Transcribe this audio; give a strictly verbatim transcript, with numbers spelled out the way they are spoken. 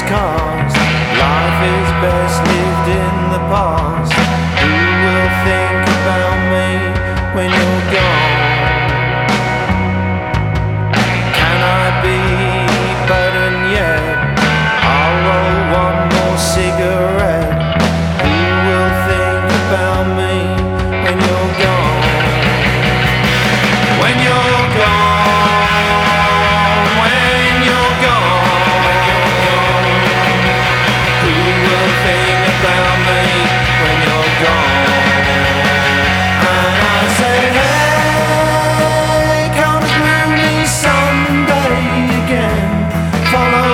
cast. Life is best lived in the past. Who will think about me when you're gone? Can I be better yet? I'll roll one more cigarette. Who will think about me when you're gone? When you're gone, when you're gone, who will think about me when you're gone? And I say, hey, come to me someday again. Follow